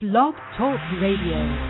Blog Talk Radio.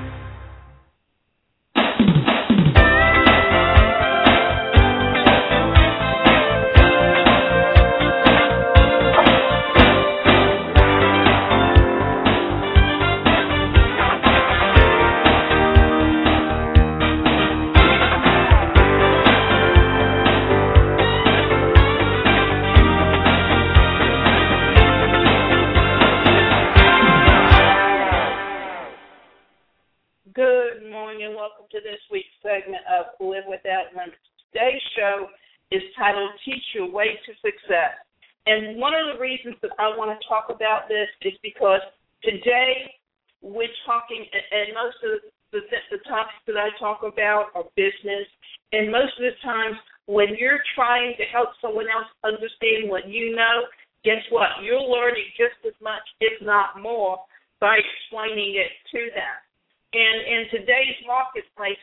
Good morning and welcome to this week's segment of Live Without Limits. Today's show is titled Teach Your Way to Success. And one of the reasons that I want to talk about this is because today we're talking, and most of the topics that I talk about are business, and most of the times when you're trying to help someone else understand what you know, guess what? You're learning just as much, if not more, by explaining it to them. And in today's marketplace,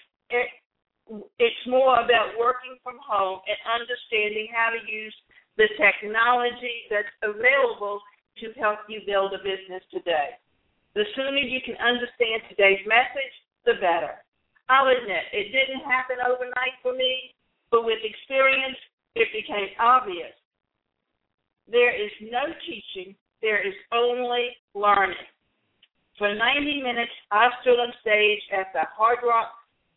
it's more about working from home and understanding how to use the technology that's available to help you build a business today. The sooner you can understand today's message, the better. I'll admit, it didn't happen overnight for me, but with experience, it became obvious. There is no teaching, there is only learning. For 90 minutes, I stood on stage at the Hard Rock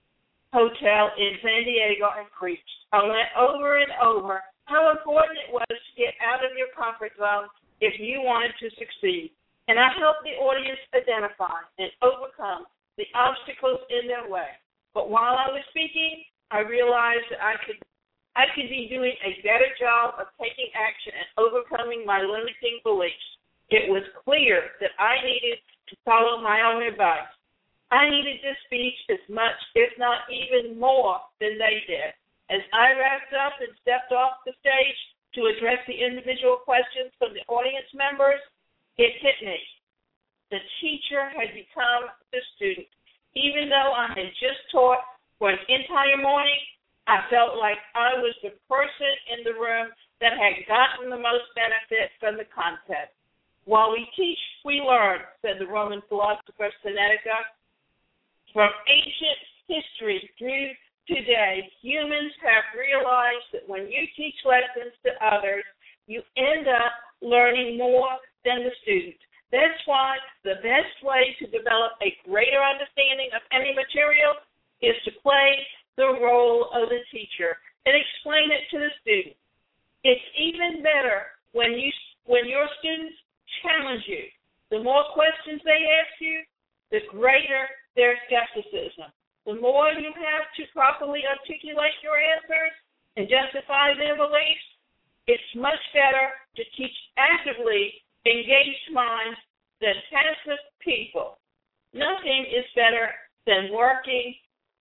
Hotel in San Diego and preached. I went over and over how important it was to get out of your comfort zone if you wanted to succeed. And I helped the audience identify and overcome the obstacles in their way. But while I was speaking, I realized that I could be doing a better job of taking action and overcoming my limiting beliefs. It was clear that I needed to follow my own advice. I needed this speech as much, if not even more, than they did. As I wrapped up and stepped off the stage to address the individual questions from the audience members, it hit me. The teacher had become the student. Even though I had just taught for an entire morning, I felt like I was the person in the room that had gotten the most benefit from the content. While we teach, we learn, said the Roman philosopher Seneca. From ancient history through today, humans have realized that when you teach lessons to others, you end up learning more than the student. That's why the best way to develop a greater understanding of any material is to play the role of the teacher and explain it to the student. It's even better when your students challenge you. The more questions they ask you, the greater their skepticism. The more you have to properly articulate your answers and justify their beliefs, it's much better to teach actively engaged minds than passive people. Nothing is better than working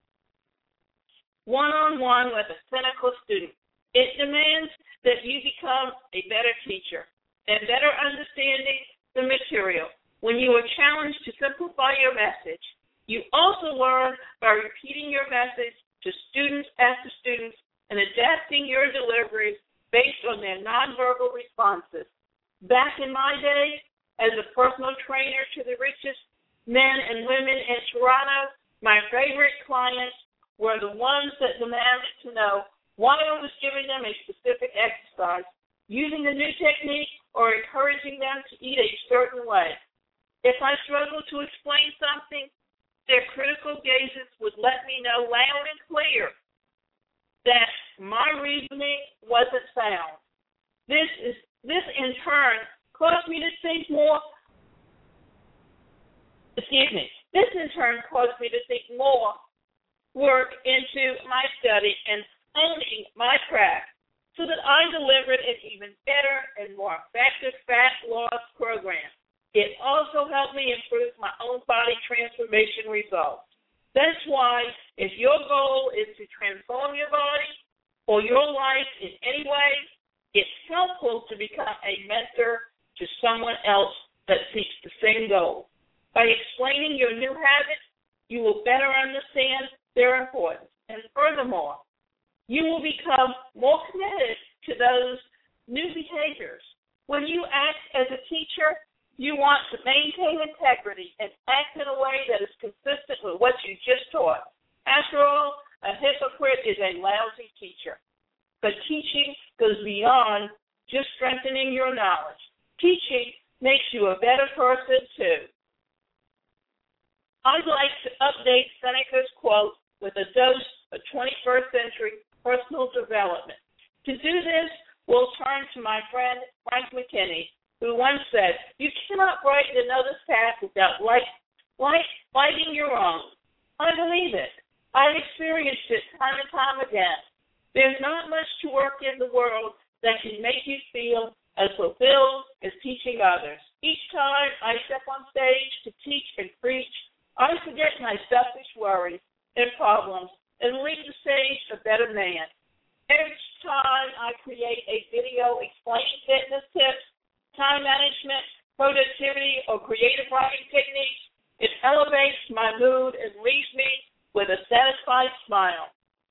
one-on-one with a cynical student. It demands that you become a better teacher and better understanding the material. When you are challenged to simplify your message, you also learn by repeating your message to students after students and adapting your delivery based on their nonverbal responses. Back in my day, as a personal trainer to the richest men and women in Toronto, my favorite clients were the ones that demanded to know why I was giving them a specific exercise, using a new technique, or encouraging them to eat a certain way. If I struggled to explain something, their critical gazes would let me know loud and clear that my reasoning wasn't sound. This in turn caused me to think more. This in turn caused me to think more work into my study and owning my craft, so that I delivered an even better and more effective fat loss program. It also helped me improve my own body transformation results. That's why, if your goal is to transform your body or your life in any way, it's helpful to become a mentor to someone else that seeks the same goal. By explaining your new habits, you will better understand their importance. And furthermore, you will become more committed to those new behaviors. When you act as a teacher, You want to maintain integrity and act in a way that is consistent with what you just taught. After all, a hypocrite is a lousy teacher. But teaching goes beyond just strengthening your knowledge. Teaching makes you a better person, too. I'd like to update Seneca's quote with a dose of 21st century personal development. To do this, we'll turn to my friend Frank McKinney, who once said, "You cannot brighten another's path without lighting your own." I believe it. I've experienced it time and time again. There's not much to work in the world that can make you feel as fulfilled as teaching others. Each time I step on stage to teach and preach, I forget my selfish worries and problems and leave the stage a better man. Each time I create a video explaining fitness tips, time management, productivity, or creative writing techniques, it elevates my mood and leaves me with a satisfied smile.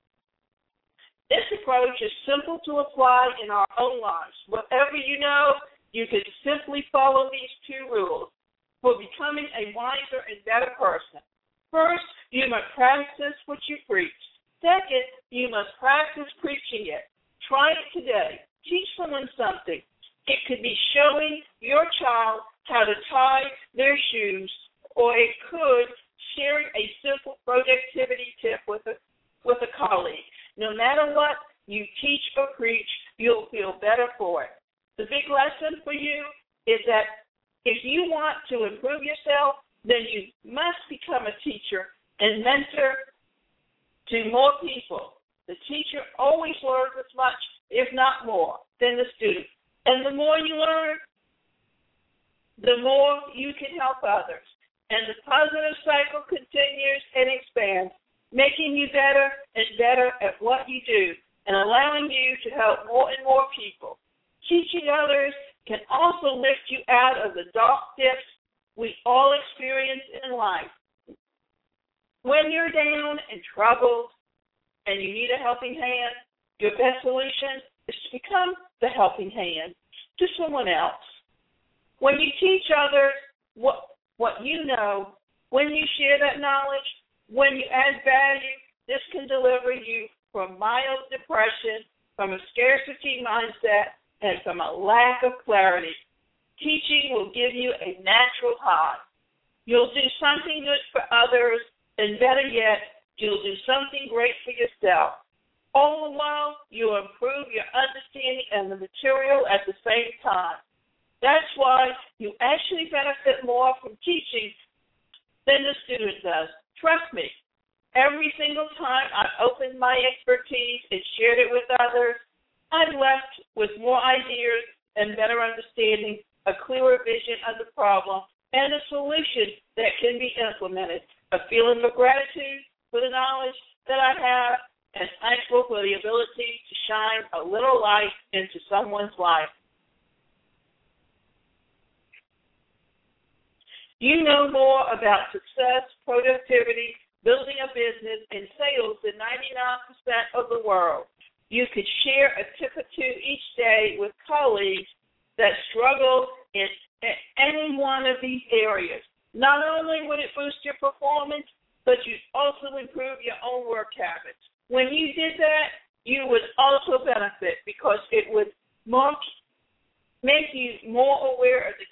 This approach is simple to apply in our own lives. Whatever you know, you can simply follow these two rules for becoming a wiser and better person. First, you must practice what you preach. Second, you must practice preaching it. Try it today. Teach someone something. It could be showing your child how to tie their shoes, or it could sharing a simple productivity tip with a colleague. No matter what you teach or preach, you'll feel better for it. The big lesson for you is that if you want to improve yourself, then you must become a teacher and mentor to more people. The teacher always learns as much, if not more, than the student. And the more you learn, the more you can help others. And the positive cycle continues and expands, making you better and better at what you do and allowing you to help more and more people. Teaching others can also lift you out of the dark dips we all experience in life. When you're down and troubled and you need a helping hand, your best solution is to become the helping hand to someone else. When you teach others what you know, when you share that knowledge, when you add value, this can deliver you from mild depression, from a scarcity mindset, and from a lack of clarity. Teaching will give you a natural high. You'll do something good for others, and better yet, you'll do something great for yourself. All the while, you'll improve your understanding and the material at the same time. That's why you actually benefit more from teaching than the student does. Trust me, every single time I've opened my expertise and shared it with others, I've left with more ideas and better understanding, a clearer vision of the problem, and a solution that can be implemented. A feeling of gratitude for the knowledge that I have, and thankful for the ability to shine a little light into someone's life. You know more about success, productivity, building a business, and sales than 99% of the world. You could share a tip or two each day with colleagues that struggle in any one of these areas. Not only would it boost your performance, but you'd also improve your own work habits. When you did that, you would also benefit because it would make you more aware of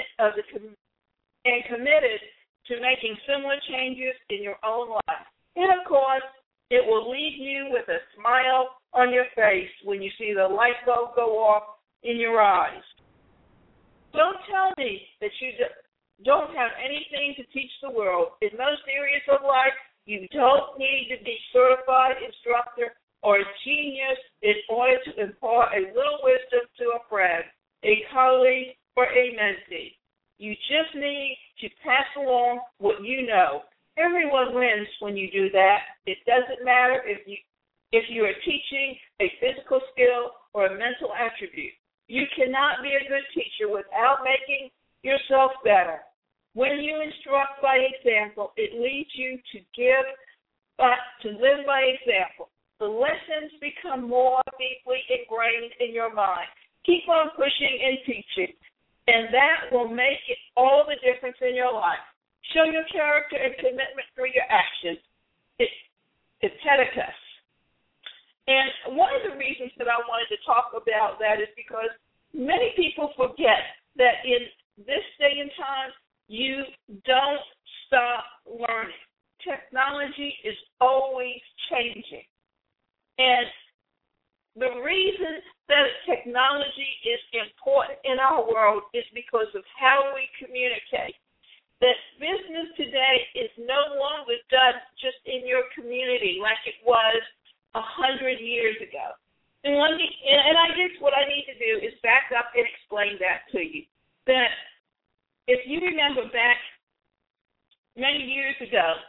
and committed to making similar changes in your own life. And, of course, it will leave you with a smile on your face when you see the light bulb go off in your eyes. Don't tell me that you don't have anything to teach the world. In most areas of life, you don't need to be a certified instructor or a genius in order to impart a little wisdom to a friend, a colleague, or a mentee. You just need to pass along what you know. Everyone wins when you do that. It doesn't matter if you are teaching a physical skill or a mental attribute. You cannot be a good teacher without making yourself better. When you instruct by example, it leads you to live by example. The lessons become more deeply ingrained in your mind. Keep on pushing and teaching. And that will make all the difference in your life. Show your character and commitment through your actions. It's Epictetus. And one of the reasons that I wanted to talk about that is because many people forget that in this day and time, you don't stop learning. Technology is always changing. And the reason that technology is important in our world is because of how we communicate. That business today is no longer done just in your community like it was 100 years ago. And I guess what I need to do is back up and explain that to you. That if you remember back many years ago,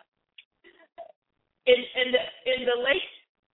in the late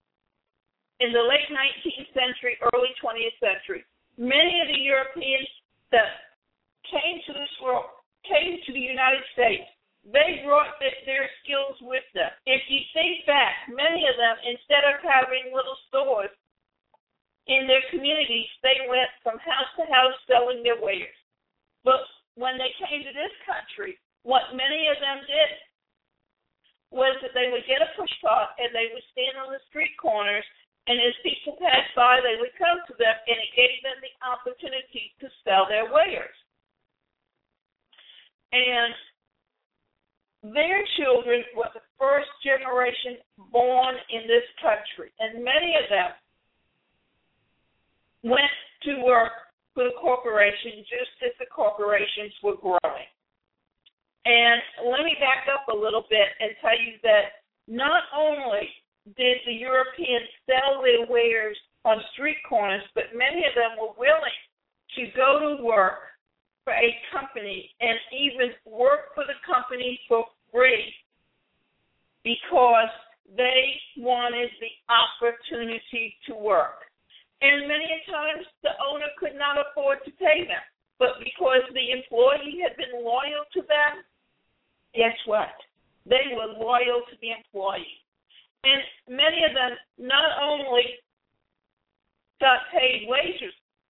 19th century, early 20th century, many of the Europeans that came to this world, came to the United States, they brought their skills with them. If you think back, many of them, instead of having little stores in their communities, they went from house to house selling their wares. But when they came to this country, what many of them did was that they would get a push cart and they would stand on the street corners, and as people passed by, they would come to them, and it gave them the opportunity to sell their wares. And their children were the first generation born in this country, and many of them went to work for the corporation just as the corporations were growing. And let me back up a little bit and tell you that not only did the Europeans sell their wares on street corners, but many of them were willing to go to work for a company and even work for the company for free because they wanted the opportunity to work. And many times the owner could not afford to pay them, but because the employee had been loyal to them, guess what? They were loyal to the employee. And many of them not only got paid wages,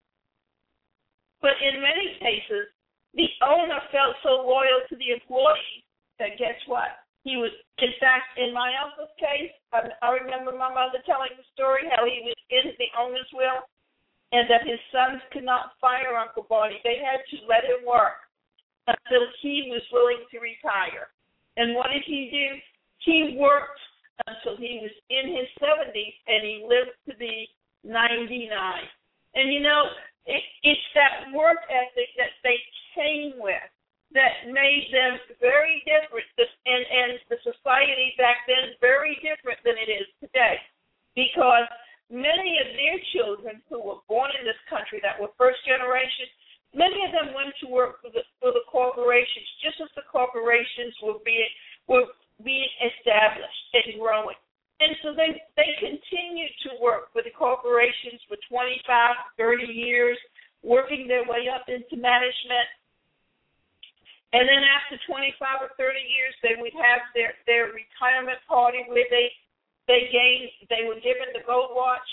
but in many cases, the owner felt so loyal to the employee that guess what? He was, in fact, in my uncle's case, I remember my mother telling the story how he was in the owner's will and that his sons could not fire Uncle Barney. They had to let him work until he was willing to retire. And what did he do? He worked until he was in his 70s, and he lived to be 99. And, you know, it's that work ethic that they came with that made them very different, and the society back then very different than it is today. Because many of their children who were born in this country that were first generation, many of them went to work for the corporations, just as the corporations were being established and growing. And so they continued to work for the corporations for 25, 30 years, working their way up into management. And then after 25 or 30 years, they would have their retirement party where they were given the gold watch.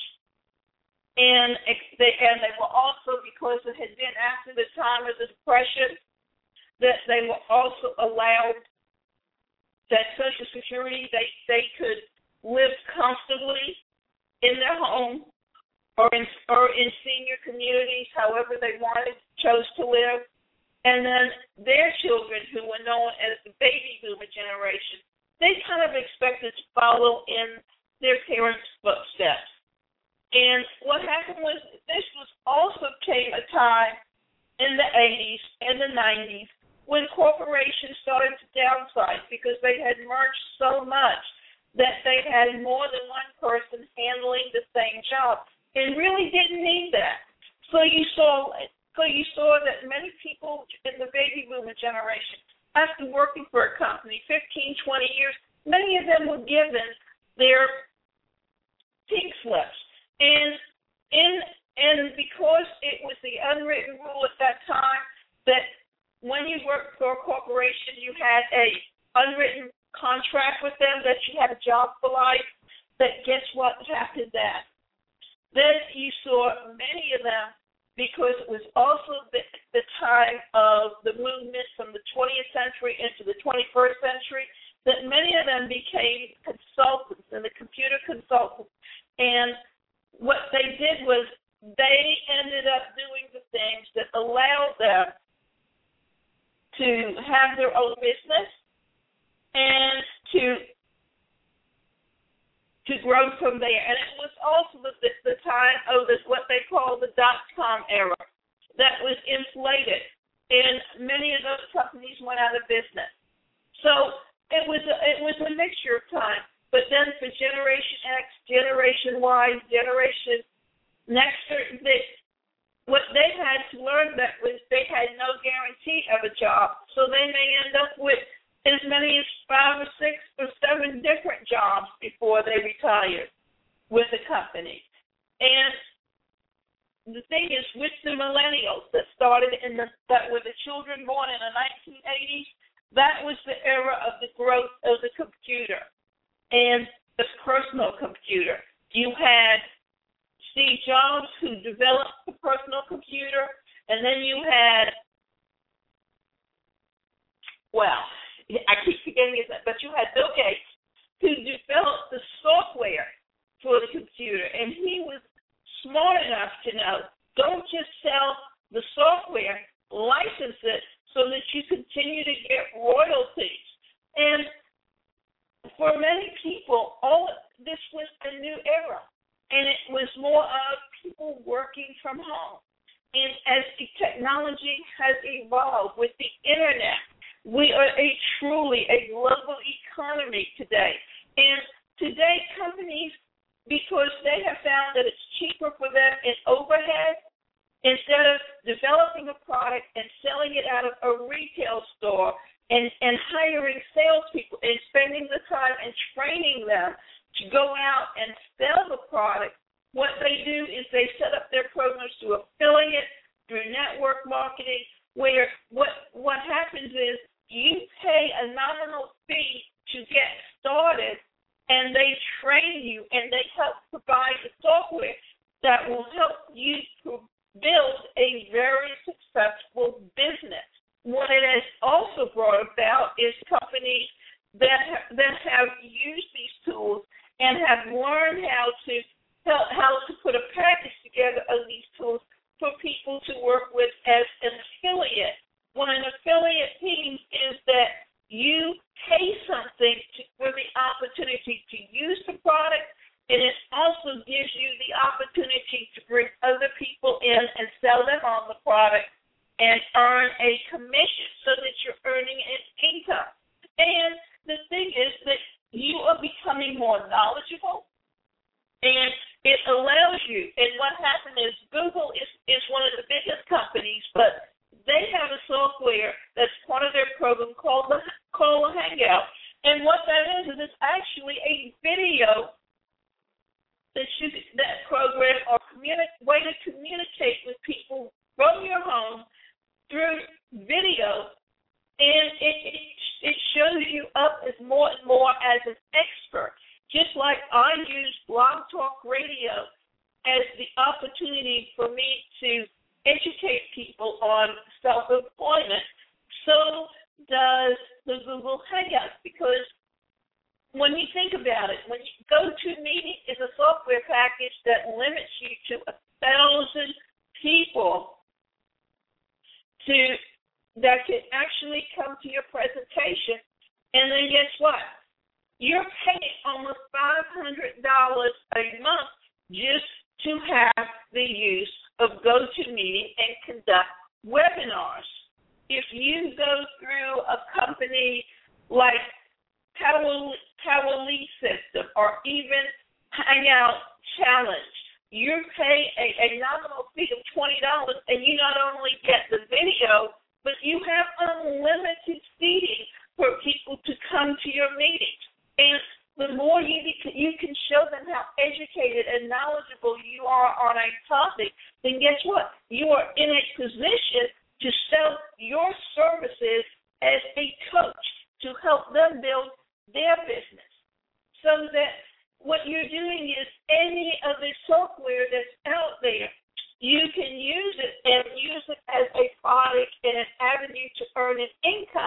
And they were also, because it had been after the time of the Depression, that they were also allowed that Social Security, they could live comfortably in their home or in senior communities, however they chose to live. And then their children, who were known as the baby boomer generation, they kind of expected to follow in their parents' footsteps. And what happened was this also came a time in the 80s and the 90s when corporations started to downsize because they had merged so much that they had more than one person handling the same job and really didn't need that. So you saw that many people in the baby boomer generation, after working for a company 15, 20 years, many of them were given their pink slips. And because it was the unwritten rule at that time that when you worked for a corporation, you had a unwritten contract with them that you had a job for life, that guess what happened then you saw many of them, because it was also the time century into the 21st century, that many of them became consultants and the computer consultants. And what they did was they ended up doing the things that allowed them to have their own business and to grow from there. And it was also the time of what they call the dot-com era that was inflated, and many of those companies went out of business. So it was a mixture of time. But then for Generation X, Generation Y, Generation Next, what they had to learn that was they had no guarantee of a job. So they may end up with as many as 5 or 6 or 7 different jobs before they retire with the company. And the thing is, with the millennials that started that were the children born in the 1980s, that was the era of the growth of the computer and the personal computer. You had Steve Jobs, who developed the personal computer, and then you had, I keep forgetting his name, but you had Bill Gates, who developed the software for the computer, and he was smart enough to know, don't just sell the software, license it so that you continue to get royalties. And for many people, this was a new era, and it was more of people working from home. And as the technology has evolved with the internet, we are truly a global economy today. And today, companies, because they have found that it's cheaper for them in overhead, instead of developing a product and selling it out of a retail store and hiring salespeople and spending the time and training them to go out and sell the product, what they do is they set up their programs through affiliate, through network marketing, where what happens is you pay a nominal fee to get started, and they train you and they help provide the software that will help you to build a very successful business. What it has also brought about is companies that have used these tools and have learned how to put a package together of these tools for people to work with as an affiliate. What an affiliate means is that you pay something for the opportunity to use the product, and it also gives you the opportunity to bring other people in and sell them on the product and earn a commission so that you're earning an income. And the thing is that you are becoming more knowledgeable, and it allows you. And what happened is Google is one of the biggest companies, but they have a software that's part of their program called a Hangout. And what that is it's actually a video that program or way to communicate with people from your home through video, and it shows you up as more and more as an expert. Just like I use Blog Talk Radio as the opportunity for me to educate people on self-employment, so does the Google Hangouts, because when you think about it, when you GoToMeeting is a software package that limits you to 1,000 people that can actually come to your presentation, and then guess what? You're paying almost $500 a month just to have the use of GoToMeeting and conduct webinars. If you go through a company like Towerly System or even Hangout Challenge, you pay a nominal fee of $20, and you not only get the video, but you have unlimited seating for people to come to your meetings. And the more you can show them how educated and knowledgeable you are on a topic, then guess what? You are in a position to sell your services as a coach to help them build their business. So that what you're doing is any of the software that's out there, you can use it and use it as a product and an avenue to earn an income.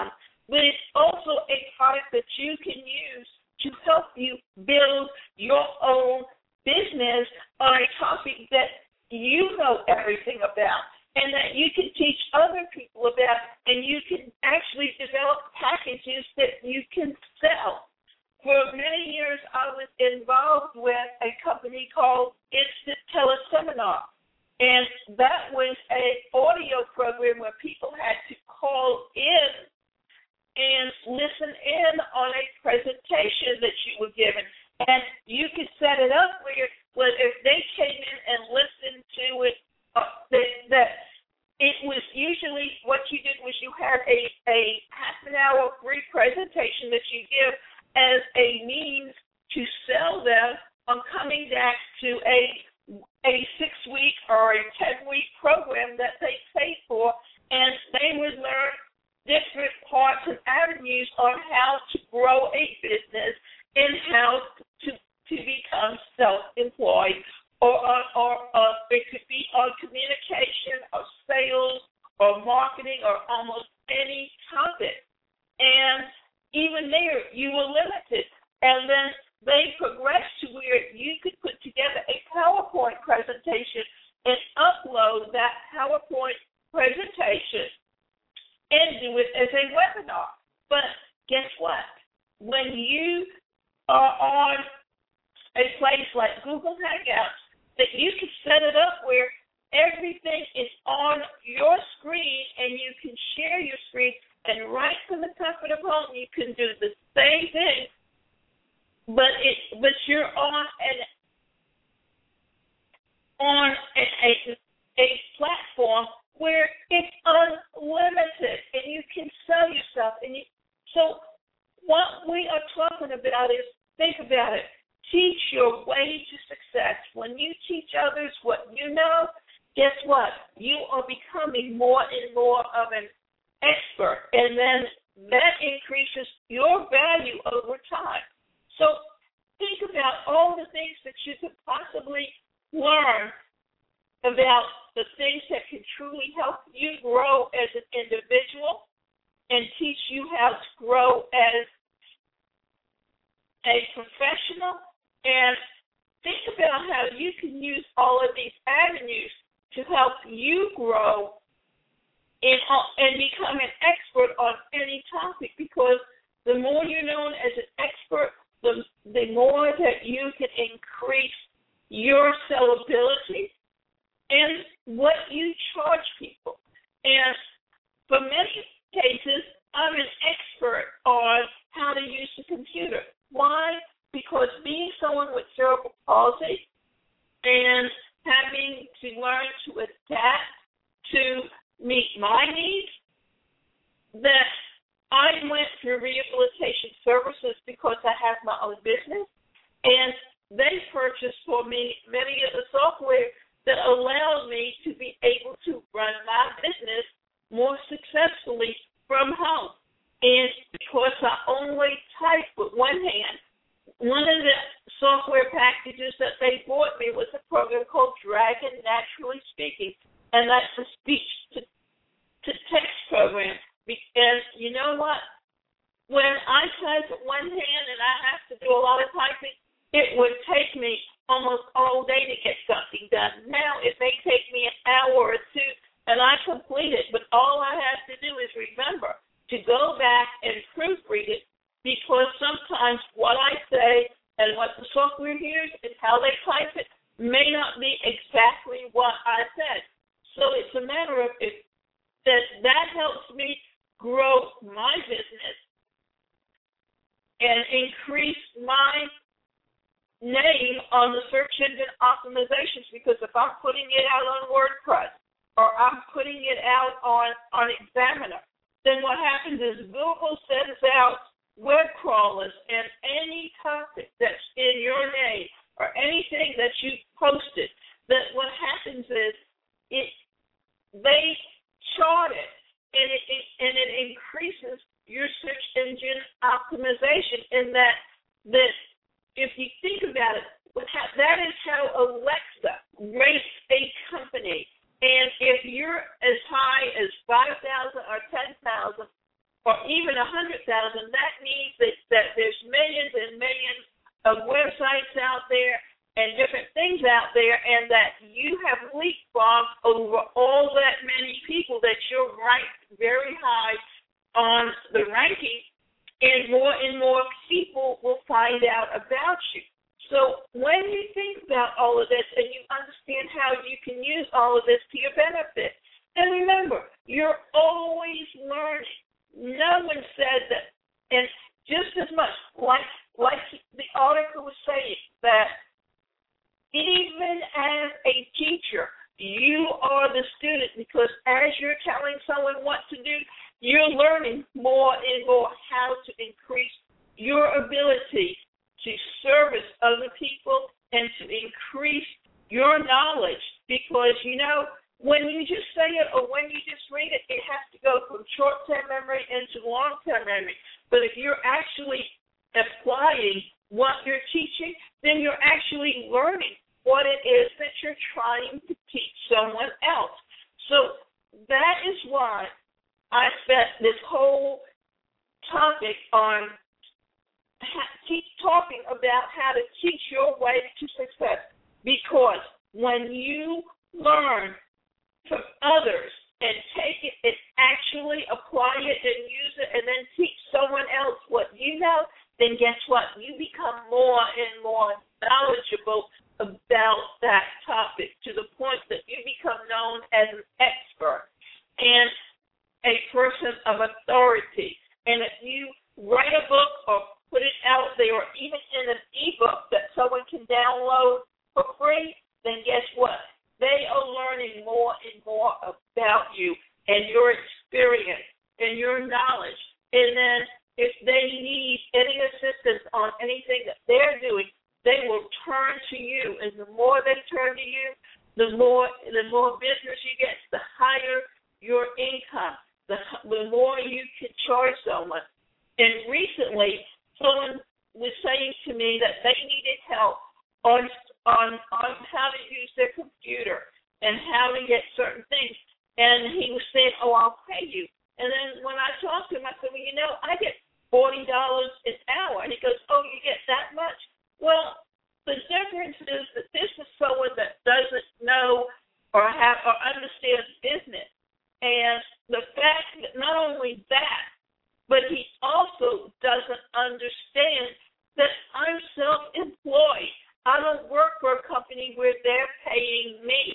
but it's also a product that you can use to help you build your own business on a topic that you know everything about and that you can teach other people about, and you can actually develop packages that you can sell. For many years, I was involved with a company called Instant Teleseminar, and that was an audio program where people had to call in and listen in on a presentation that you were given. And you could set it up where if they came in and listened to it, that it was usually what you did was you had a half an hour free presentation that you give as a means to sell them on coming back to a 6-week or a 10-week program that they paid for, and they would learn different parts and avenues on how to grow a business and how to become self-employed, or it could be on communication or sales or marketing or almost any topic. And even there, you were limited. And then they progressed to where you could put together a PowerPoint presentation and upload that PowerPoint presentation and do it as a webinar. But guess what? When you are on a place like Google Hangouts, that you can set it up where everything is on your screen and you can share your screen, and right from the comfort of home you can do the same thing, but you're on a platform where it's unlimited and you can sell yourself. So what we are talking about is, think about it. Teach your way to success. When you teach others what you know, guess what? You are becoming more and more of an expert, and then that increases your value over time. So think about all the things that you could possibly learn about the things that can truly help you grow as an individual and teach you how to grow as a professional. And think about how you can use all of these avenues to help you grow and become an expert on any topic, because the more you're known as an expert, the more that you can increase your sellability and what you charge people. And for many cases, I'm an expert on how to use the computer. Why? Because being someone with cerebral palsy and having to learn to adapt to meet my needs, that I went through rehabilitation services because I have my own business, and they purchased for me many of the software that allowed me to be able to run my business more successfully from home. And because I only type with one hand, one of the software packages that they bought me was a program called Dragon Naturally Speaking, and that's a speech-to-text program. And you know what? When I type with one hand and I have to do a lot of typing, it would take me almost all day to get something done. Now it may take me an hour or two, and I complete it, but all I have to do is remember to go back and proofread it, because sometimes what I say and what the software hears and how they type it may not be exactly what I said. So it's a matter of that helps me grow my business and increase my name on the search engine optimizations, because if I'm putting it out on WordPress or I'm putting it out on Examiner, then what happens is Google sends out web crawlers, and any topic that's in your name or anything that you posted, that what happens is they chart it, and it increases your search engine optimization. In that if you think about it, that is how Alexa rates a company. And if you're as high as 5,000 or 10,000 or even 100,000 that there's millions and millions of websites out there and different things out there, and that you have leapfrogged over all that many people, that you're ranked very high on the ranking, and more people will find out about you. So when you think about all of this and you understand how you can use all of this to your benefit, and remember, you're always learning. No one said that, and just as much, like the article was saying, that even as a teacher, you are the student, because as you're telling someone what to do, you're learning more and more how to increase your ability to service other people and to increase your knowledge. Because, when you just say it or when you just read it, it has to go from short-term memory into long-term memory. But if you're actually applying what you're teaching, then you're actually learning what it is that you're trying to teach someone else. So that is why I spent this whole topic on keep talking about how to teach your way to success. Because when you learn from others and take it and actually apply it and use it and then teach someone else what you know, then guess what? You become more and more knowledgeable about that topic, to the point that you become known as an expert and a person of authority. And if you write a book or put it out there, or even in an ebook that someone can download for free, then guess what? They are learning more and more about you and your experience and your knowledge. And then if they need any assistance on anything that they're doing, they will turn to you. And the more they turn to you, the more business you get, the higher your income, the more you can charge someone. And recently, someone was saying to me that they needed help on how to use their computer and how to get certain things. And he was saying, I'll pay you. And then when I talked to him, I said, I get $40 an hour. And he goes, you get that much? Well, the difference is that this is someone that doesn't know or understands business. And the fact that not only that, but he also doesn't understand that I'm self-employed. I don't work for a company where they're paying me.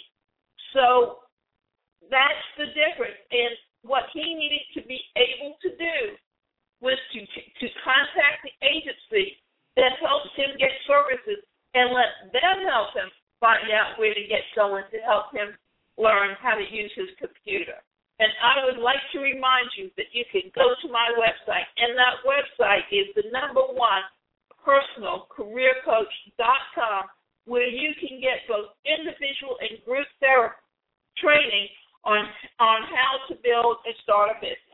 So that's the difference. And what he needed to be able to do was to contact the agency that helps him get services and let them help him find out where to get someone to help him learn how to use his computer. And I would like to remind you that you can go to my website, and that website is the #1 personalcareercoach.com, where you can get both individual and group therapy training on how to build and start a business.